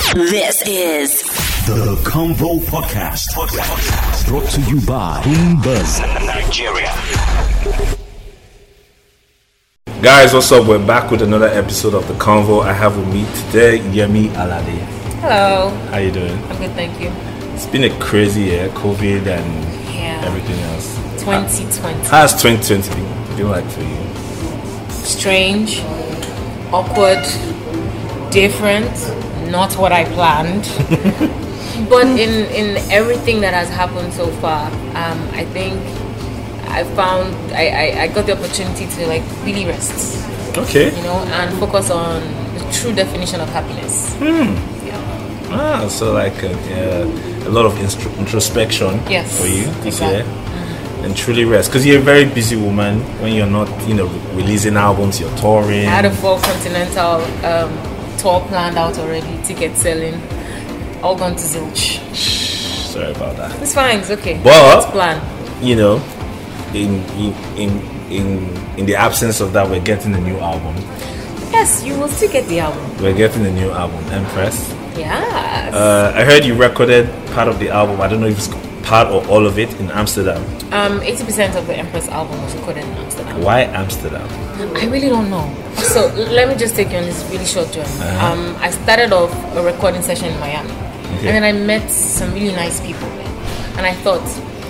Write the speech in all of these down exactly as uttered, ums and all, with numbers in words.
This is the Convo Podcast. Podcast. Brought to you by Boom Buzz Nigeria. Guys, what's up? We're back with another episode of the Convo. I have with me today Yemi Alade. Hello. How you doing? I'm good, thank you. It's been a crazy year, COVID and yeah. everything else. twenty twenty. How's twenty twenty been like for you? Strange, awkward, different, not what I planned. But in, in everything that has happened so far, um, I think I found I, I, I got the opportunity to like really rest. Okay. You know, and focus on the true definition of happiness. Hmm. Yeah. Ah, so like a, uh, a lot of instro- introspection yes, for you this exactly. year. Mm-hmm. And truly rest, because you're a very busy woman. When you're not, you know, releasing albums, you're touring. I had a full continental um, tour planned out already, ticket selling, all gone to zilch. Sorry about that. It's fine, it's okay. But it's planned. You know, in in in in in the absence of that, we're getting a new album. Yes, you will still get the album. We're getting a new album, Empress. Yes. Uh, I heard you recorded part of the album. I don't know if it's part or all of it in Amsterdam. Um, eighty percent of the Empress album was recorded in Amsterdam. Why Amsterdam? I really don't know. So let me just take you on this really short journey. Uh-huh. Um, I started off a recording session in Miami, okay. and then I met some really nice people there. And I thought,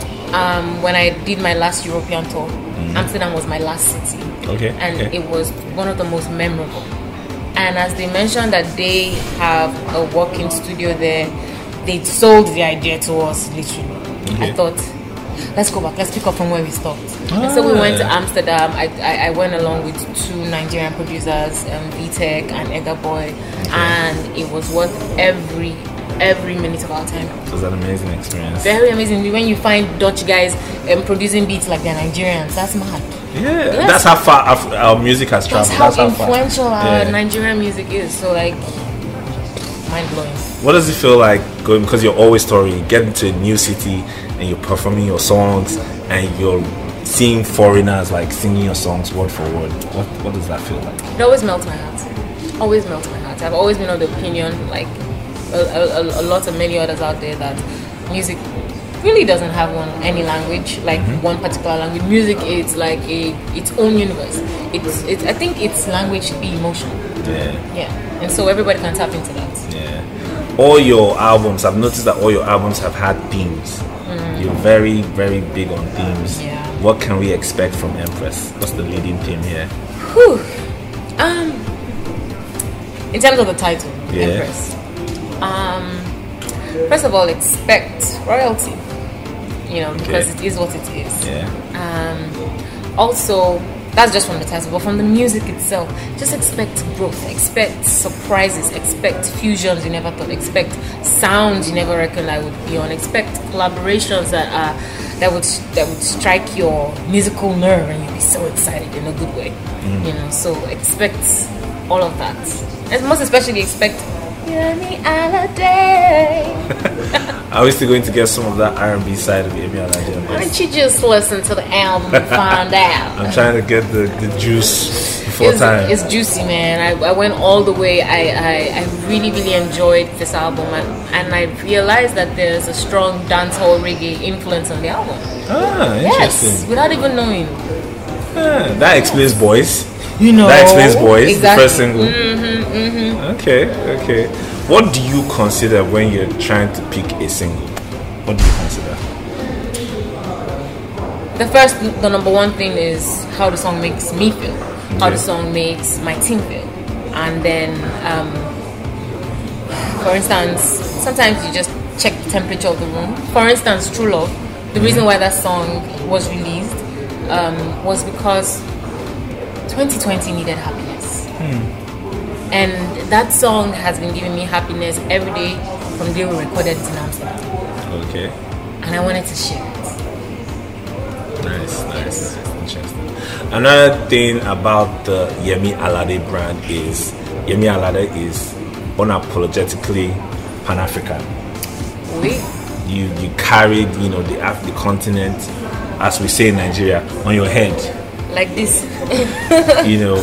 um, when I did my last European tour, mm-hmm. Amsterdam was my last city. Okay. And okay. it was one of the most memorable. And as they mentioned that they have a walk-in studio there, they sold the idea to us literally. Okay. I thought, let's go back, let's pick up from where we stopped. Ah. And so we went to Amsterdam. I, I, I went along with two Nigerian producers, um, V-Tech and Edgar Boy, okay. and it was worth every every minute of our time. It was an amazing experience. Very amazing. When you find Dutch guys um, producing beats like they're Nigerians, that's mad. Yeah, Yes. that's how far our, our music has traveled. That's how that's how influential far. our yeah. Nigerian music is. So like, mind blowing. What does it feel like going, because you're always touring, you get into a new city and you're performing your songs and you're seeing foreigners like singing your songs word for word? What what does that feel like? It always melts my heart. Always melts my heart. I've always been of the opinion, like a, a, a lot of many others out there, that music really doesn't have one any language, like mm-hmm. one particular language. Music is like a its own universe. It's it's I think its language should be emotion. Yeah. Yeah. And so everybody can tap into that. Yeah. All your albums, I've noticed that all your albums have had themes. Mm. You're very, very big on themes. Yeah. What can we expect from Empress? What's the leading theme here? Whew. Um in terms of the title, yeah. Empress. Um first of all, expect royalty. You know, because okay. it is what it is. Yeah. Um, also, that's just from the title, but from the music itself, just expect growth, expect surprises, expect fusions you never thought, expect sounds you never reckoned I would be on, expect collaborations that are that would that would strike your musical nerve and you'd be so excited in a good way. Mm. You know, so expect all of that, and most especially expect Yemi Alade. Are we still going to get some of that R and B side of Yemi Alade? Why don't you just listen to the album and find out? I'm trying to get the, the juice before it's, time. It's juicy, man. I, I went all the way. I, I, I really, really enjoyed this album. And, and I realized that there's a strong dancehall reggae influence on the album. Ah, interesting. Yes, without even knowing. Ah, that explains Boys. You know. That explains Boys, exactly. the first single. Mm-hmm, mm-hmm. Okay, okay. What do you consider when you're trying to pick a single? What do you consider? The first, the number one thing is how the song makes me feel, okay. how the song makes my team feel. And then, um, for instance, sometimes you just check the temperature of the room. For instance, True Love, the mm-hmm. reason why that song was released um, was because twenty twenty needed happiness. Hmm. And that song has been giving me happiness every day from the day we recorded it in Amsterdam. Okay. And I wanted to share it. Nice, nice, nice. Interesting. Another thing about the Yemi Alade brand is Yemi Alade is unapologetically Pan-African. Oui. You you carried, you know, the Af- the continent, as we say in Nigeria, on your head. Like this. You know,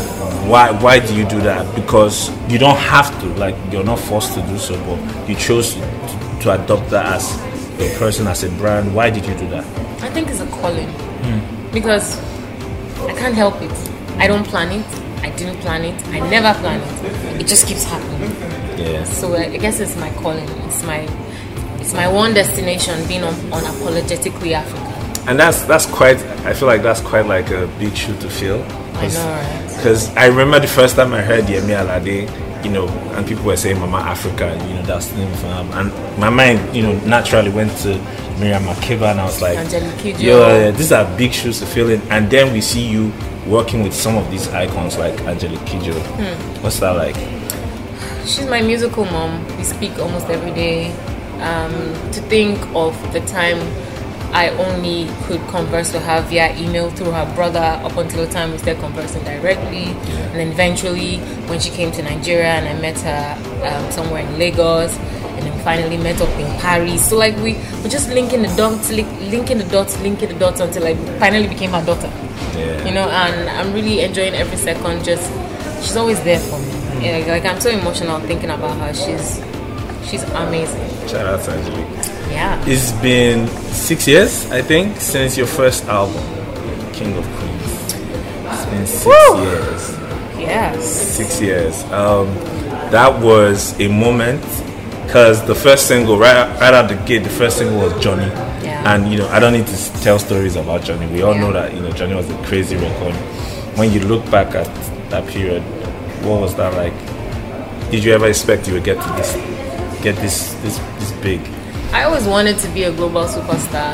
why why do you do that? Because you don't have to, like you're not forced to do so, but you chose to, to, to adopt that as a person, as a brand. Why did you do that? I think it's a calling. Mm. Because I can't help it. I don't plan it. I didn't plan it. I never plan it. It just keeps happening. Yeah. So uh, I guess it's my calling. It's my it's my one destination, being un- unapologetically African. And that's that's quite. I feel like that's quite like a big shoe to fill. I know, right? Because I remember the first time I heard Yemi Alade, you know, and people were saying Mama Africa, you know, that's the name for him. And my mind, you know, naturally went to Miriam Makeba, and I was like, Angelique Kidjo. Yeah, these are big shoes to fill in. And then we see you working with some of these icons like Angelique Kidjo. Hmm. What's that like? She's my musical mom. We speak almost every day. Um, to think of the time I only could converse with her via email through her brother up until the time we started conversing directly. Yeah. And then eventually when she came to Nigeria and I met her um, somewhere in Lagos, and then finally met up in Paris. So like we were just linking the dots, li- linking the dots, linking the dots until I finally became her daughter. Yeah. You know, and I'm really enjoying every second. Just she's always there for me. Mm-hmm. Yeah, like, like I'm so emotional thinking about her. She's she's amazing. Shout out to Angelique. Yeah. It's been six years, I think, since your first album, King of Queens. It's been six Woo! years. Yes. Six years. Um, that was a moment, because the first single, right, right out the gate, the first single was Johnny. Yeah. And, you know, I don't need to tell stories about Johnny. We all yeah. know that, you know, Johnny was a crazy record. When you look back at that period, what was that like? Did you ever expect you would get to this, get this, this, this big? I always wanted to be a global superstar.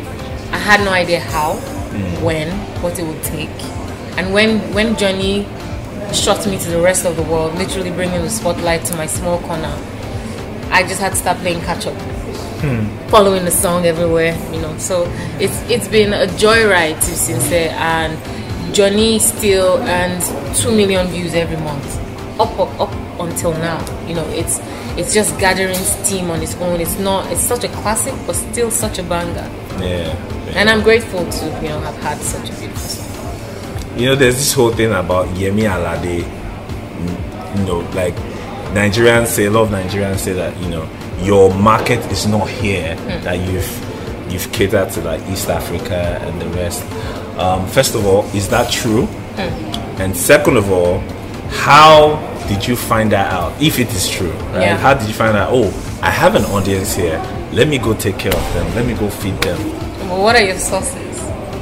I had no idea how, mm. when, what it would take. And when, when Johnny shot me to the rest of the world, literally bringing the spotlight to my small corner, I just had to start playing catch up, hmm. following the song everywhere, you know. So it's it's been a joyride to Sincere, and Johnny still earns two million views every month, up up up until now. You know, it's it's just gathering steam on its own. It's not it's such a classic, but still such a banger. Yeah. yeah. And I'm grateful to you know have had such a beautiful song. You know, there's this whole thing about Yemi Alade. You know, like. Nigerians say, a lot of Nigerians say that, you know, your market is not here, mm. that you've you've catered to like East Africa and the rest. Um, first of all, is that true? Mm. And second of all, how did you find that out? If it is true, right? Yeah. How did you find out, oh, I have an audience here, let me go take care of them, let me go feed them? Well, what are your sources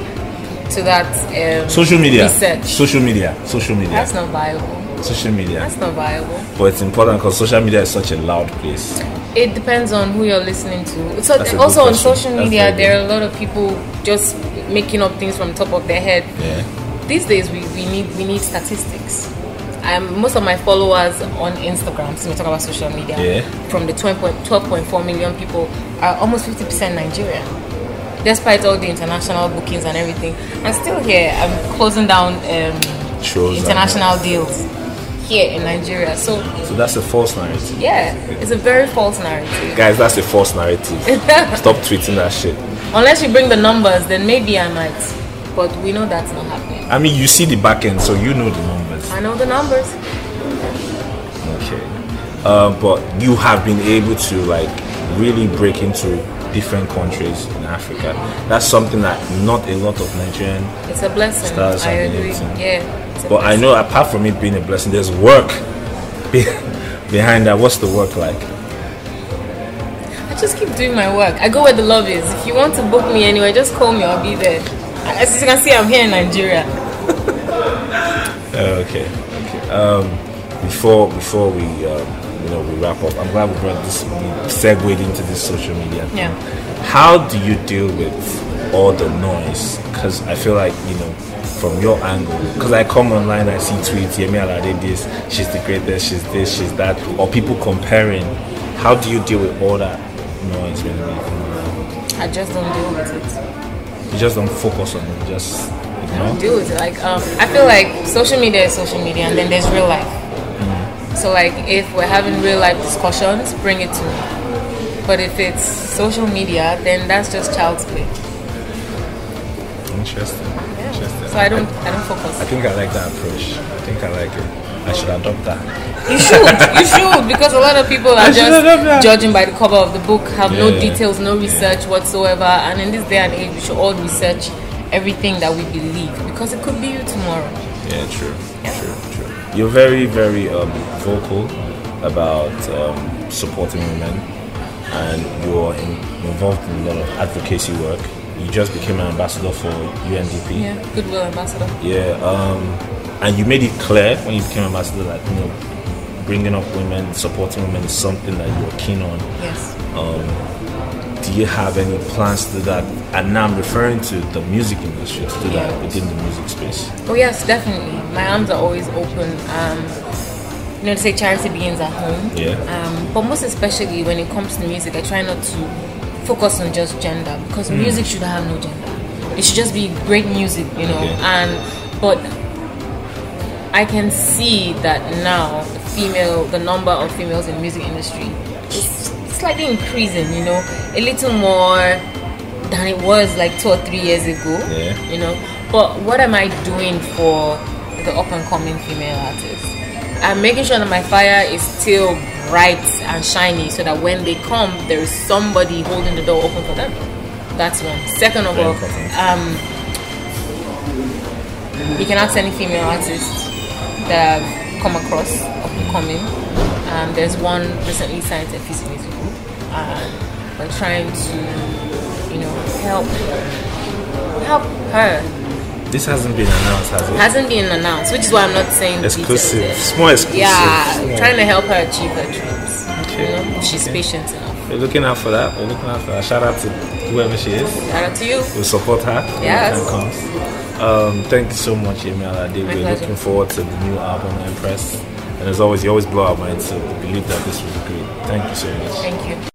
to that um, social media research? Social media. Social media. That's not viable. Social media. That's not viable. But it's important because social media is such a loud place. It depends on who you're listening to. So also on social media, there are a lot of people just making up things from the top of their head. Yeah. These days, we, we need we need statistics. Um, most of my followers on Instagram, so we talk about social media, yeah. from the twelve point four million people, are almost fifty percent Nigerian. Despite all the international bookings and everything, I'm still here. I'm closing down um, Shows international deals here in Nigeria. So so that's a false narrative. Yeah, it's a very false narrative. Guys, that's a false narrative. Stop tweeting that shit. Unless you bring the numbers, then maybe I might. But we know that's not happening. I mean, you see the back end, so you know the numbers. I know the numbers. Okay. Uh, but you have been able to like really break into different countries in Africa. That's something that not a lot of Nigerian It's a blessing. stars I have been agree. able to. Yeah. But blessing. I know apart from it being a blessing, there's work behind that. What's the work like? I just keep doing my work. I go where the love is. If you want to book me anywhere, just call me. I'll be there. As you can see, I'm here in Nigeria. okay. Okay. Um, before before we um, you know we wrap up, I'm glad we brought this we segued into this social media. Yeah. How do you deal with all the noise? Because I feel like, you know, from your angle, because I come online, I see tweets, Yemi Alade this, she's the greatest, she's this, she's that, or people comparing. How do you deal with all that noise when you're around? I just don't deal with it. You just don't focus on it, just, you I know? don't deal with it. Like, um, I feel like social media is social media, and then there's real life. Mm. So, like, if we're having real life discussions, bring it to me. But if it's social media, then that's just child's play. Interesting. Yeah. Interesting. So I don't I don't focus. I think I like that approach. I think I like it. I should adopt that. You should, you should, because a lot of people are just judging by the cover of the book, have Yeah, no yeah. details, no research whatsoever. And in this day and age, we should all research everything that we believe, because it could be you tomorrow. Yeah, true, Yeah. true, true. You're very, very um, vocal about um, supporting women, and you're in, involved in a lot of advocacy work. You just became an ambassador for U N D P. Yeah, goodwill ambassador. Yeah, um, and you made it clear when you became ambassador that, you know, bringing up women, supporting women is something that you're keen on. Yes. Do you have any plans to do that? And now I'm referring to the music industry, to do Yeah. that within the music space. Oh yes, definitely. My arms are always open. Um, you know, they say charity begins at home. Yeah. Um, but most especially when it comes to music, I try not to focus on just gender, because music should have no gender. It should just be great music, you know. Okay. And but I can see that now the female, the number of females in the music industry is slightly increasing. You know, a little more than it was like two or three years ago. Yeah. You know, but what am I doing for the up and coming female artists? I'm making sure that my fire is still bright and shiny, so that when they come, there is somebody holding the door open for them. That's one. Second of Very all, important. um, you can ask any female artist that I've come across up and coming. Um, there's one recently signed to a Fizzy Music Group. And we're trying to, you know, help help her. This hasn't been announced, has it? It hasn't been announced, which is why I'm not saying Exclusive. details It's more exclusive. Yeah, Small. trying to help her achieve her dreams. Okay. You know, if she's Okay. patient enough. We're looking out for that. We're looking out for that. Shout out to whoever she is. Shout out to you. We'll support her when Yes. the time comes. Um, thank you so much, Yemi Alade. My We're pleasure. looking forward to the new album, Empress. And as always, you always blow our minds, so we believe that this will be great. Thank you so much. Thank you.